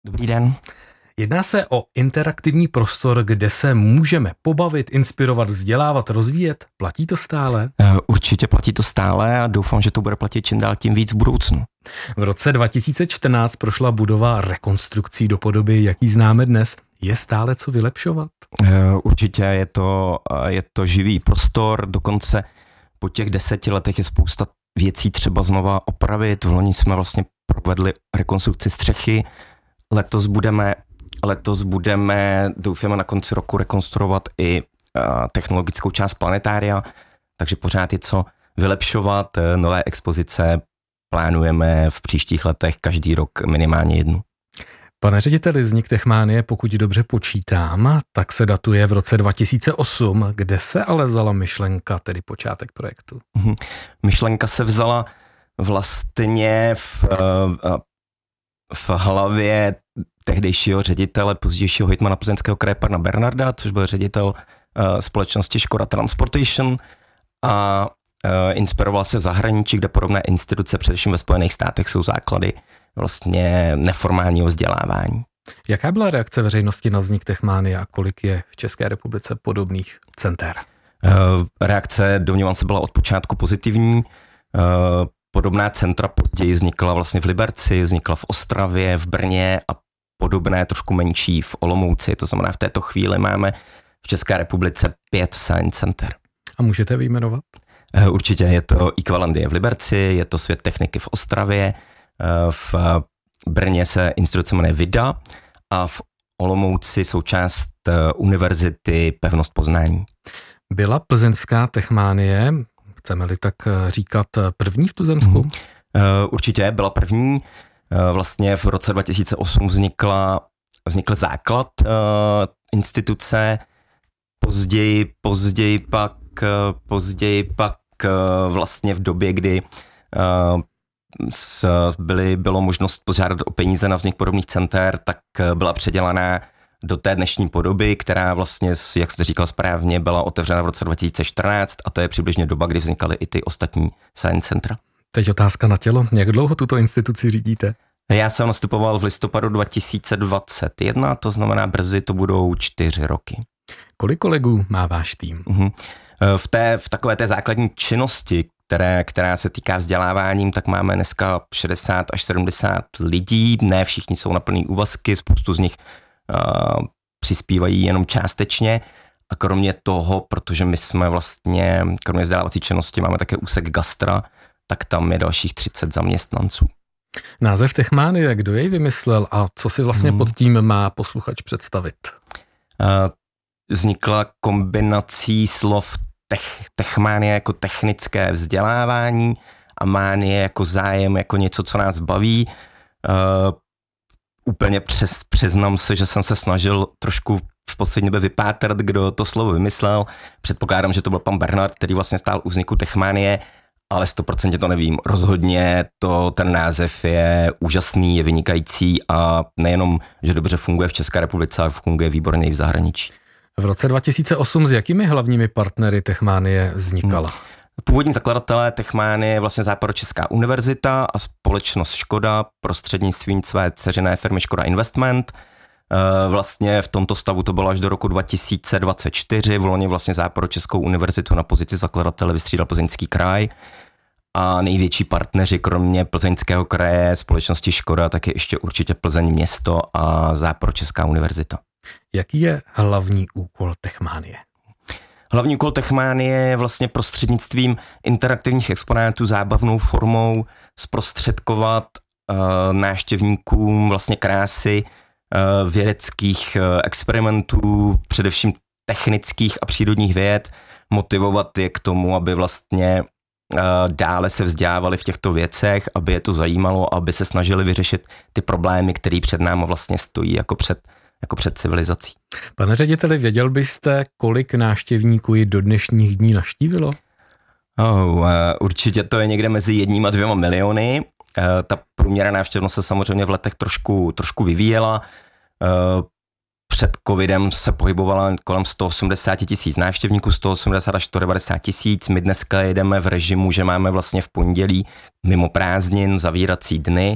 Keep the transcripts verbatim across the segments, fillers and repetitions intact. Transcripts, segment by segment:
Dobrý den. Jedná se o interaktivní prostor, kde se můžeme pobavit, inspirovat, vzdělávat, rozvíjet. Platí to stále? Určitě platí to stále a doufám, že to bude platit čím dál tím víc v budoucnu. V roce dva tisíce čtrnáct prošla budova rekonstrukcí do podoby, jaký známe dnes. Je stále co vylepšovat? Určitě je to, je to živý prostor, dokonce po těch deseti letech je spousta věcí třeba znova opravit. V loni jsme vlastně provedli rekonstrukci střechy. Letos budeme, letos budeme, doufáme na konci roku rekonstruovat i uh, technologickou část planetária, takže pořád je co vylepšovat. Nové expozice plánujeme v příštích letech každý rok minimálně jednu. Pane řediteli, vznik Techmanie, pokud dobře počítám, tak se datuje v roce dva tisíce osm, kde se ale vzala myšlenka, tedy počátek projektu? Mhm. Myšlenka se vzala vlastně v, v hlavě tehdejšího ředitele, pozdějšího hejtmana Plzeňského kraje pana Bernarda, což byl ředitel společnosti Škoda Transportation, a inspiroval se v zahraničí, kde podobné instituce, především ve Spojených státech, jsou základy vlastně neformálního vzdělávání. Jaká byla reakce veřejnosti na vznik Techmanie a kolik je v České republice podobných center? Reakce, domnívám se, byla od počátku pozitivní. Podobná centra později vznikla vlastně v Liberci, vznikla v Ostravě, v Brně a podobné trošku menší v Olomouci. To znamená, v této chvíli máme v České republice pět science center. A můžete vyjmenovat? Určitě je to Equalandia v Liberci, je to Svět techniky v Ostravě, v Brně se instituce jmenuje Vida a v Olomouci součást univerzity Pevnost Poznání. Byla plzeňská Techmanie, chceme-li tak říkat, první v tuzemsku? Hmm. Určitě byla první. Vlastně v roce dva tisíce osm vznikla, vznikl základ instituce, později, později pak, později pak vlastně v době, kdy byly, bylo možnost požádat o peníze na vznik podobných center, tak byla předělaná do té dnešní podoby, která vlastně, jak jste říkal správně, byla otevřena v roce dva tisíce čtrnáct a to je přibližně doba, kdy vznikaly i ty ostatní science centra. Teď otázka na tělo. Jak dlouho tuto instituci řídíte? Já jsem nastupoval v listopadu dva tisíce dvacet jedna, to znamená brzy to budou čtyři roky. Kolik kolegů má váš tým? Mhm. V, té, v takové té základní činnosti, které, která se týká vzděláváním, tak máme dneska šedesát až sedmdesát lidí, ne všichni jsou na plný úvazky, spoustu z nich uh, přispívají jenom částečně a kromě toho, protože my jsme vlastně, kromě vzdělávací činnosti máme také úsek gastra, tak tam je dalších třicet zaměstnanců. Název Techmanie, kdo jej vymyslel a co si vlastně hmm. pod tím má posluchač představit? Uh, vznikla kombinací slov tech, techmánie jako technické vzdělávání a mánie jako zájem, jako něco, co nás baví. Uh, úplně přes, přiznám se, že jsem se snažil trošku v poslední době vypátrat, kdo to slovo vymyslel. Předpokládám, že to byl pan Bernard, který vlastně stál u vzniku Techmanie, ale sto procent to nevím. Rozhodně to, ten název je úžasný, je vynikající a nejenom, že dobře funguje v České republice, ale funguje výborně i v zahraničí. V roce dva tisíce osm s jakými hlavními partnery Techmanie vznikala? Hmm. Původní zakladatelé Techmanie je vlastně Západočeská univerzita a společnost Škoda prostřednictvím své dceřiné firmy Škoda Investment. Vlastně v tomto stavu to bylo až do roku dva tisíce dvacet čtyři, v loni vlastně Západočeskou univerzitu na pozici zakladatele vystřídal Plzeňský kraj a největší partneři kromě Plzeňského kraje společnosti Škoda tak je ještě určitě Plzeň město a Západočeská univerzita. Jaký je hlavní úkol Techmanie? Hlavní úkol Techmanie je vlastně prostřednictvím interaktivních exponátů zábavnou formou zprostředkovat uh, návštěvníkům vlastně krásy uh, vědeckých uh, experimentů, především technických a přírodních věd, motivovat je k tomu, aby vlastně uh, dále se vzdělávali v těchto věcech, aby je to zajímalo, aby se snažili vyřešit ty problémy, které před námi vlastně stojí jako před jako před civilizací. Pane řediteli, věděl byste, kolik návštěvníků ji do dnešních dní navštívilo? Oh, uh, určitě to je někde mezi jedním a dvěma miliony. Uh, ta průměrná návštěvnost se samozřejmě v letech trošku, trošku vyvíjela. Uh, před covidem se pohybovala kolem sto osmdesát tisíc návštěvníků, sto osmdesát až sto devadesát tisíc. My dneska jedeme v režimu, že máme vlastně v pondělí mimo prázdnin zavírací dny,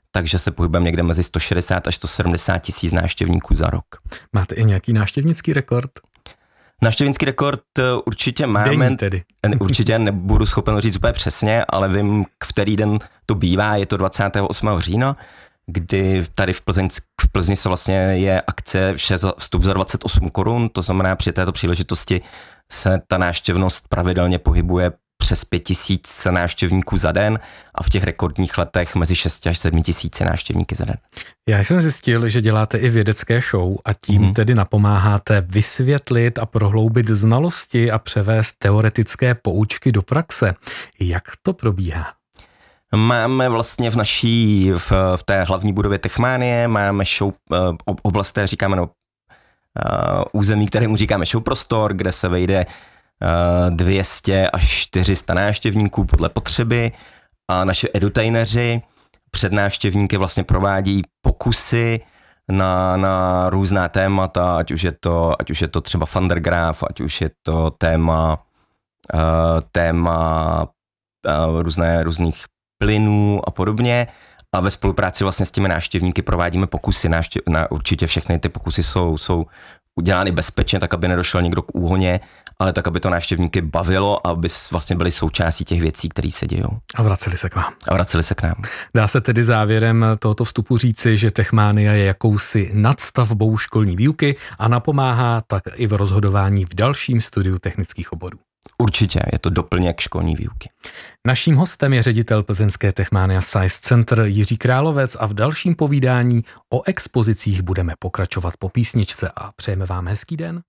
takže se pohybujeme někde mezi sto šedesát až sto sedmdesát tisíc návštěvníků za rok. Máte i nějaký návštěvnický rekord? Návštěvnický rekord určitě máme. Denní tedy. Určitě nebudu schopen říct úplně přesně, ale vím, v který den to bývá, je to dvacátého osmého října, kdy tady v Plzni, v Plzni se vlastně je akce vstup za dvacet osm korun, to znamená při této příležitosti se ta návštěvnost pravidelně pohybuje přes pět tisíc návštěvníků za den a v těch rekordních letech mezi šest až sedm tisíci návštěvníky za den. Já jsem zjistil, že děláte i vědecké show a tím hmm. tedy napomáháte vysvětlit a prohloubit znalosti a převést teoretické poučky do praxe. Jak to probíhá? Máme vlastně v naší, v, v té hlavní budově Techmanie, máme show, oblast, které říkáme, no, území, kterému říkáme show prostor, kde se vejde dvě stě až čtyři sta návštěvníků podle potřeby a naši edutaineři před návštěvníky vlastně provádí pokusy na, na různá témata, ať už je to, ať už je to třeba Thundergraph, ať už je to téma, uh, téma uh, různé, různých plynů a podobně. A ve spolupráci vlastně s těmi návštěvníky provádíme pokusy. Návštěv, na, určitě všechny ty pokusy jsou, jsou udělány bezpečně, tak aby nedošel někdo k úhoně, ale tak, aby to návštěvníky bavilo, aby vlastně byli součástí těch věcí, které se dějou. A vraceli se k vám. A vraceli se k nám. Dá se tedy závěrem tohoto vstupu říci, že Techmania je jakousi nadstavbou školní výuky a napomáhá tak i v rozhodování v dalším studiu technických oborů. Určitě, je to doplněk školní výuky. Naším hostem je ředitel plzeňské Techmania Science Center Jiří Královec a v dalším povídání o expozicích budeme pokračovat po písničce a přejeme vám hezký den.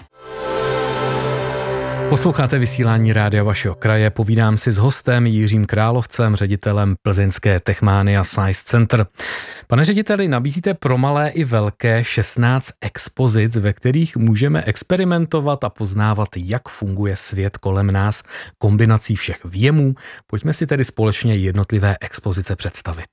Posloucháte vysílání rádia vašeho kraje, povídám si s hostem Jiřím Královcem, ředitelem plzeňské Techmania Science Center. Pane řediteli, nabízíte pro malé i velké šestnáct expozic, ve kterých můžeme experimentovat a poznávat, jak funguje svět kolem nás, kombinací všech vjemů. Pojďme si tedy společně jednotlivé expozice představit.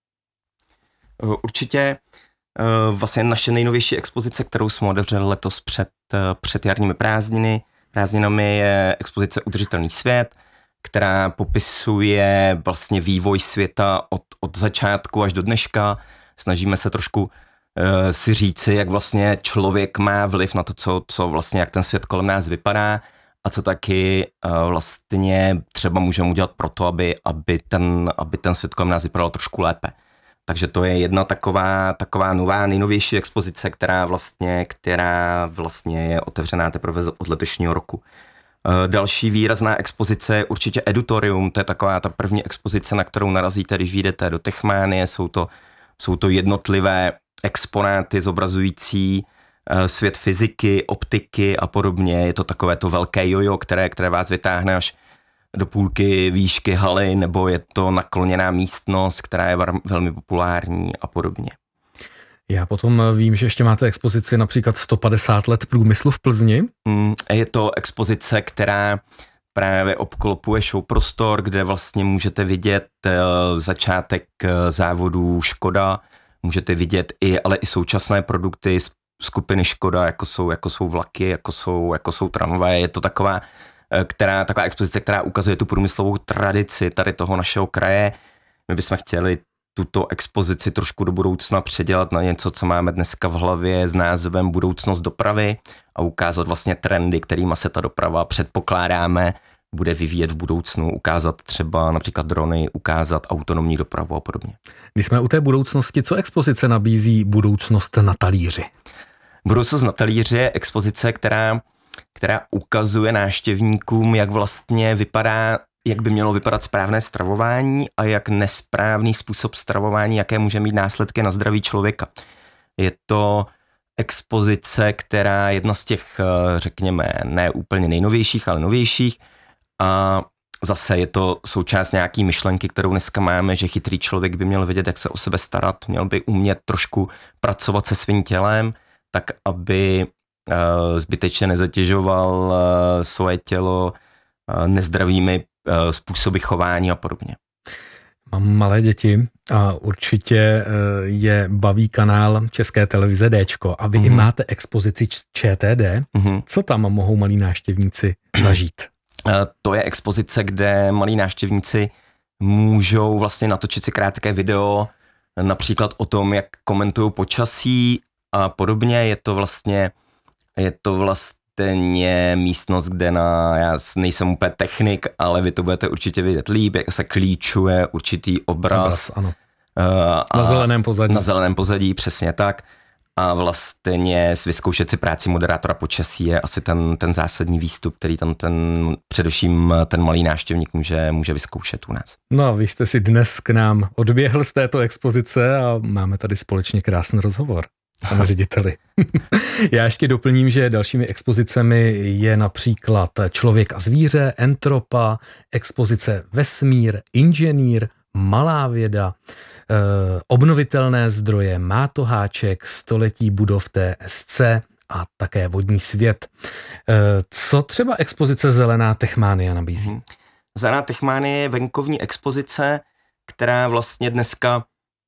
Určitě vlastně naše nejnovější expozice, kterou jsme otevřeli letos před, před jarními prázdniny, prázdninami, je expozice Udržitelný svět, která popisuje vlastně vývoj světa od, od začátku až do dneška. Snažíme se trošku uh, si říci, jak vlastně člověk má vliv na to, co, co vlastně, jak ten svět kolem nás vypadá a co taky uh, vlastně třeba můžeme udělat pro to, aby, aby, ten, aby ten svět kolem nás vypadal trošku lépe. Takže to je jedna taková, taková nová, nejnovější expozice, která vlastně, která vlastně je otevřená teprve od letošního roku. Další výrazná expozice je určitě Edutorium, to je taková ta první expozice, na kterou narazíte, když vyjdete do Techmanie. Jsou to, jsou to jednotlivé exponáty zobrazující svět fyziky, optiky a podobně. Je to takové to velké jojo, které, které vás vytáhne až do půlky výšky haly, nebo je to nakloněná místnost, která je velmi populární a podobně. Já potom vím, že ještě máte expozici například sto padesát let průmyslu v Plzni. Mm, je to expozice, která právě obklopuje show prostor, kde vlastně můžete vidět uh, začátek uh, závodů Škoda, můžete vidět i, ale i současné produkty z skupiny Škoda, jako jsou, jako jsou vlaky, jako jsou, jako jsou tramvaje. Je to taková která, taková expozice, která ukazuje tu průmyslovou tradici tady toho našeho kraje. My bychom chtěli tuto expozici trošku do budoucna předělat na něco, co máme dneska v hlavě s názvem Budoucnost dopravy a ukázat vlastně trendy, kterýma se ta doprava předpokládáme bude vyvíjet v budoucnu, ukázat třeba například drony, ukázat autonomní dopravu a podobně. Když jsme u té budoucnosti, co expozice nabízí Budoucnost na talíři? Budoucnost na talíři je expozice, která která ukazuje návštěvníkům, jak vlastně vypadá, jak by mělo vypadat správné stravování a jak nesprávný způsob stravování, jaké může mít následky na zdraví člověka. Je to expozice, která je jedna z těch, řekněme, ne úplně nejnovějších, ale novějších a zase je to součást nějaký myšlenky, kterou dneska máme, že chytrý člověk by měl vědět, jak se o sebe starat, měl by umět trošku pracovat se svým tělem, tak aby zbytečně nezatěžoval svoje tělo nezdravými způsoby chování a podobně. Mám malé děti a určitě je baví kanál České televize Déčko a vy mm-hmm. i máte expozici ČTD. Mm-hmm. Co tam mohou malí návštěvníci zažít? To je expozice, kde malí návštěvníci můžou vlastně natočit si krátké video například o tom, jak komentují počasí a podobně. Je to vlastně, je to vlastně místnost, kde na, já nejsem úplně technik, ale vy to budete určitě vidět líp, jak se klíčuje určitý obraz. obraz ano. Uh, na zeleném pozadí. Na zeleném pozadí, přesně tak. A vlastně vyzkoušet si práci moderátora počasí je asi ten, ten zásadní výstup, který tam ten, především ten malý návštěvník může, může vyzkoušet u nás. No a vy jste si dnes k nám odběhl z této expozice a máme tady společně krásný rozhovor, pane řediteli. Já ještě doplním, že dalšími expozicemi je například Člověk a zvíře, Entropa, expozice Vesmír, Inženýr, Malá věda, eh, obnovitelné zdroje, Má to háček, Století budov T S C a také Vodní svět. Eh, co třeba expozice Zelená techmánia nabízí? Hmm. Zelená techmánie je venkovní expozice, která vlastně dneska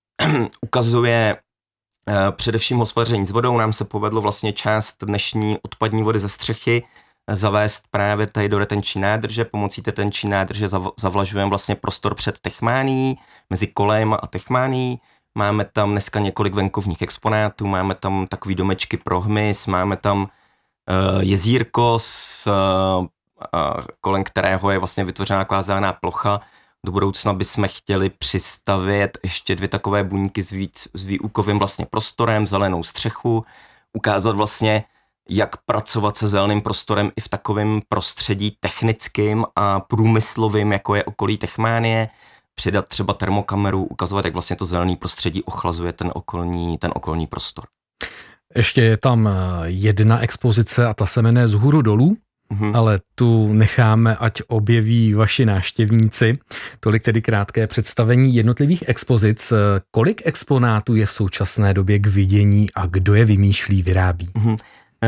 ukazuje eh, především hospodaření s vodou. Nám se povedlo vlastně část dnešní odpadní vody ze střechy zavést právě tady do retenční nádrže. Pomocí retenční nádrže zavlažujeme vlastně prostor před techmánií, mezi kolejem a techmánií. Máme tam dneska několik venkovních exponátů, máme tam takový domečky pro hmyz, máme tam uh, jezírko, s, uh, uh, kolem kterého je vlastně vytvořená taková zelená plocha. Do budoucna bychom chtěli přistavět ještě dvě takové buňky s, víc, s výukovým vlastně prostorem, zelenou střechu, ukázat vlastně, jak pracovat se zeleným prostorem i v takovém prostředí technickým a průmyslovým, jako je okolí Techmánie, přidat třeba termokameru, ukazovat, jak vlastně to zelený prostředí ochlazuje ten okolní, ten okolní prostor. Ještě je tam jedna expozice a ta se jmenuje Zhůru dolů, mm-hmm. ale tu necháme, ať objeví vaši návštěvníci. Tolik tedy krátké představení jednotlivých expozic. Kolik exponátů je v současné době k vidění a kdo je vymýšlí, vyrábí? Mm-hmm.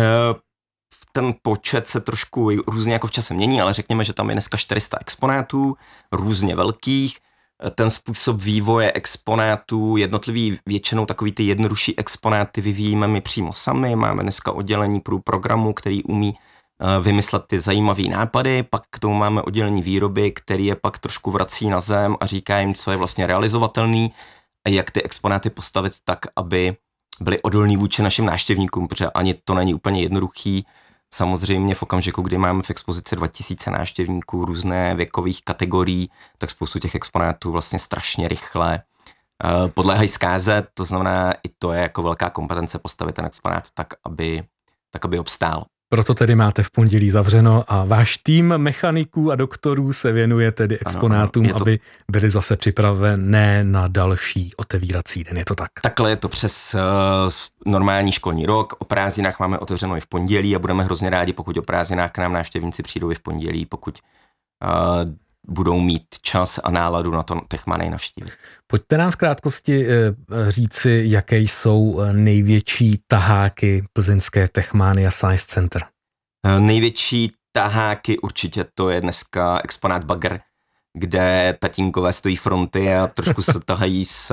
Ten počet se trošku různě jako v čase mění, ale řekněme, že tam je dneska čtyři sta exponátů, různě velkých. Ten způsob vývoje exponátů, jednotlivý většinou takový ty jednodušší exponáty vyvíjíme my přímo sami. Máme dneska oddělení pro programu, který umí vymyslet ty zajímavé nápady, pak k tomu máme oddělení výroby, který je pak trošku vrací na zem a říká jim, co je vlastně realizovatelný a jak ty exponáty postavit tak, aby byli odolní vůči našim návštěvníkům, protože ani to není úplně jednoduchý. Samozřejmě v okamžiku, kdy máme v expozici dva tisíce návštěvníků různé věkových kategorií, tak spoustu těch exponátů vlastně strašně rychle uh, podléhají zkáze, to znamená, i to je jako velká kompetence postavit ten exponát tak, aby, tak, aby obstál. Proto tedy máte v pondělí zavřeno a váš tým mechaniků a doktorů se věnuje tedy exponátům, ano, ano, to... aby byly zase připravené na další otevírací den. Je to tak? Takhle je to přes uh, normální školní rok. O prázdninách máme otevřeno i v pondělí a budeme hrozně rádi, pokud o prázdninách k nám návštěvníci přijdou i v pondělí, pokud uh, budou mít čas a náladu na to Techmány navštívit. Pojďte nám v krátkosti říci, jaké jsou největší taháky plzeňské Techmánia Science Center. Největší taháky určitě to je dneska exponát Bagr, kde tatínkové stojí fronty a trošku se tahají s,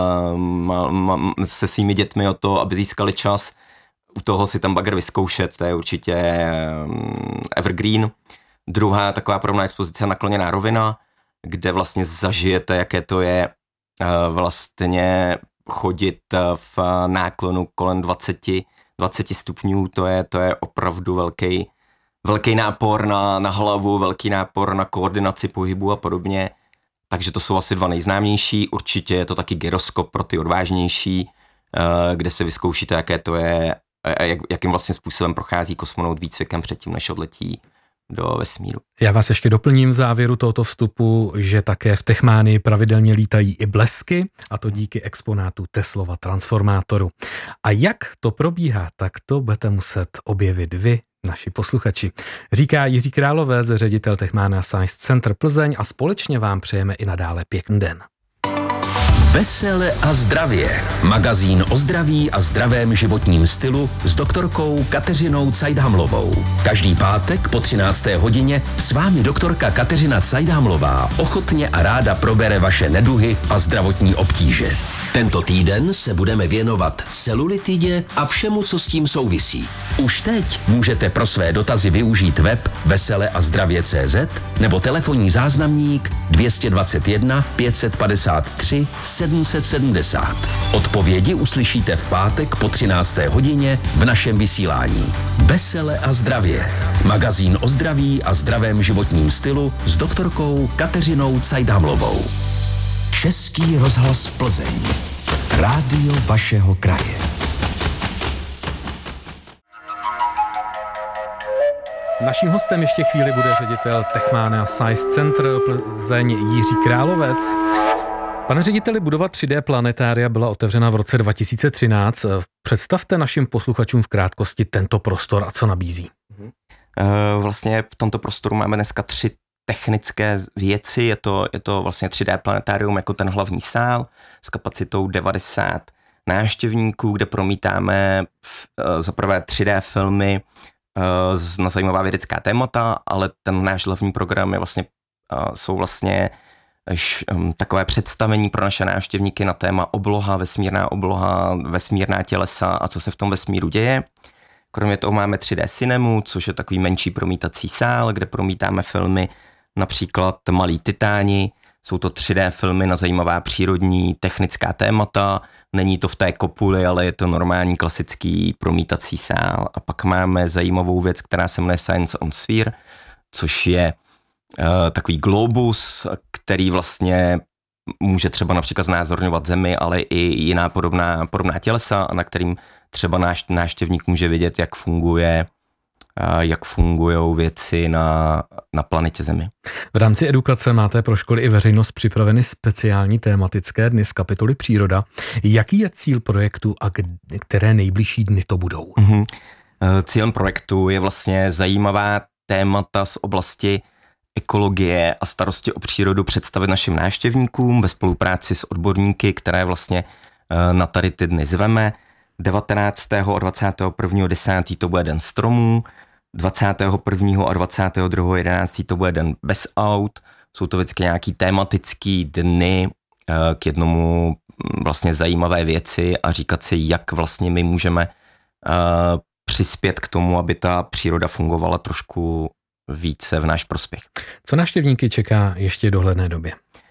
se svými dětmi o to, aby získali čas. U toho si tam Bagr vyzkoušet, to je určitě evergreen. Druhá taková podobná expozice je Nakloněná rovina, kde vlastně zažijete, jaké to je vlastně chodit v náklonu kolem dvacet, dvacet stupňů, to je, to je opravdu velký, velký nápor na, na hlavu, velký nápor na koordinaci pohybu a podobně. Takže to jsou asi dva nejznámější. Určitě je to taky gyroskop pro ty odvážnější, kde se vyzkoušíte, jaké to je, jak, jakým vlastně způsobem prochází kosmonaut výcvikem předtím, než odletí do vesmíru. Já vás ještě doplním v závěru tohoto vstupu, že také v Techmánii pravidelně lítají i blesky, a to díky exponátu Teslova transformátoru. A jak to probíhá, tak to budete muset objevit vy, naši posluchači. Říká Jiří Královec, ředitel Techmánia Science Center Plzeň, a společně vám přejeme i nadále pěkný den. Vesele a zdravě. Magazín o zdraví a zdravém životním stylu s doktorkou Kateřinou Cajdhamlovou. Každý pátek po třinácté hodině s vámi doktorka Kateřina Cajdhamlová ochotně a ráda probere vaše neduhy a zdravotní obtíže. Tento týden se budeme věnovat celulitidě a všemu, co s tím souvisí. Už teď můžete pro své dotazy využít web vesele a zdravě tečka cé zet nebo telefonní záznamník dvě stě dvacet jedna pět set padesát tři sedm set sedmdesát. Odpovědi uslyšíte v pátek po třinácté hodině v našem vysílání. Vesele a zdravě. Magazín o zdraví a zdravém životním stylu s doktorkou Kateřinou Cajdhamlovou. Český rozhlas Plzeň. Rádio vašeho kraje. Naším hostem ještě chvíli bude ředitel Techmania Science Center Plzeň Jiří Královec. Pane řediteli, budova tři dé planetária byla otevřena v roce dva tisíce třináct. Představte našim posluchačům v krátkosti tento prostor a co nabízí. Vlastně v tomto prostoru máme dneska tři technické věci. Je to, je to vlastně tři dé planetárium jako ten hlavní sál s kapacitou devadesát návštěvníků, kde promítáme za prvé tři dé filmy na zajímavá vědecká témata, ale ten náš hlavní program je vlastně, jsou vlastně takové představení pro naše návštěvníky na téma obloha, vesmírná obloha, vesmírná tělesa a co se v tom vesmíru děje. Kromě toho máme tři dé Cinemu, což je takový menší promítací sál, kde promítáme filmy, například Malí titáni. Jsou to tři dé filmy na zajímavá přírodní technická témata. Není to v té kopuli, ale je to normální klasický promítací sál. A pak máme zajímavou věc, která se jmenuje Science on Sphere, což je uh, takový globus, který vlastně může třeba například znázorňovat Zemi, ale i jiná podobná, podobná tělesa, na kterým třeba náš návštěvník může vidět, jak funguje, jak fungují věci na, na planetě Zemi. V rámci edukace máte pro školy i veřejnost připraveny speciální tématické dny z kapitoly Příroda. Jaký je cíl projektu a které nejbližší dny to budou? Mm-hmm. Cílem projektu je vlastně zajímavá témata z oblasti ekologie a starosti o přírodu představit našim návštěvníkům ve spolupráci s odborníky, které vlastně na tady ty dny zveme. devatenáctého a dvacátého prvního desátého to bude den stromů, dvacátého prvního a dvacátého druhého jedenáctého to bude den bez aut. Jsou to vždycky nějaký tematický dny k jednomu vlastně zajímavé věci a říkat si, jak vlastně my můžeme přispět k tomu, aby ta příroda fungovala trošku více v náš prospěch. Co návštěvníky čeká ještě v dohledné době?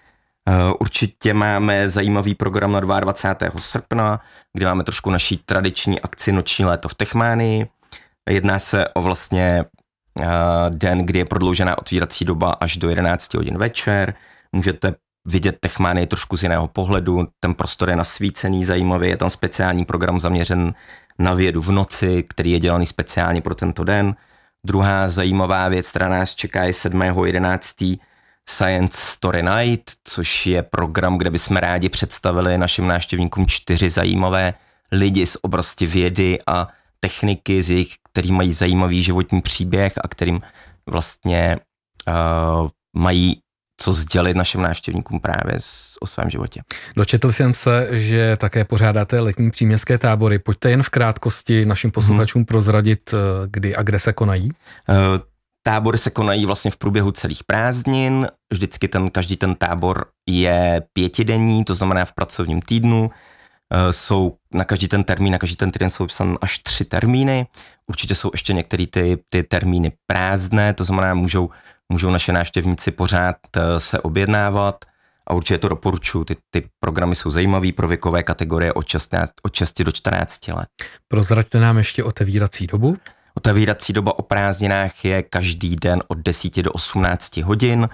Určitě máme zajímavý program na dvacátého druhého srpna, kde máme trošku naší tradiční akci Noční léto v Techmánii. Jedná se o vlastně den, kdy je prodloužená otvírací doba až do jedenáct hodin večer. Můžete vidět Techmánii trošku z jiného pohledu, ten prostor je nasvícený zajímavě, je tam speciální program zaměřen na vědu v noci, který je dělaný speciálně pro tento den. Druhá zajímavá věc, která nás čeká, je sedmého jedenáctého Science Story Night, což je program, kde bychom rádi představili našim návštěvníkům čtyři zajímavé lidi z oblasti vědy a techniky, z jejich, který mají zajímavý životní příběh a kterým vlastně uh, mají co sdělit našim návštěvníkům právě o svém životě. Dočetl jsem se, že také pořádáte letní příměstské tábory. Pojďte jen v krátkosti našim posluchačům hmm. prozradit, kdy a kde se konají. Uh, Tábory se konají vlastně v průběhu celých prázdnin, vždycky ten, každý ten tábor je pětidenní, to znamená v pracovním týdnu, jsou na každý ten termín, na každý ten týden jsou psány až tři termíny, určitě jsou ještě některé ty, ty termíny prázdné, to znamená můžou, můžou naše návštěvníci pořád se objednávat a určitě to doporučuji, ty, ty programy jsou zajímavé pro věkové kategorie od šesti do čtrnácti let. Prozraďte nám ještě otevírací dobu. Otevírací doba o prázdninách je každý den od deseti do osmnácti hodin.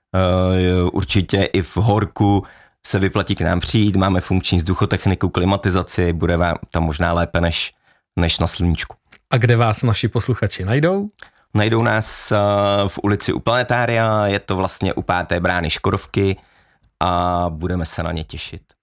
Určitě i v horku se vyplatí k nám přijít, máme funkční vzduchotechniku, klimatizaci, bude vám tam možná lépe než, než na sluníčku. A kde vás naši posluchači najdou? Najdou nás v ulici u Planetária, je to vlastně u páté brány Škodovky a budeme se na ně těšit.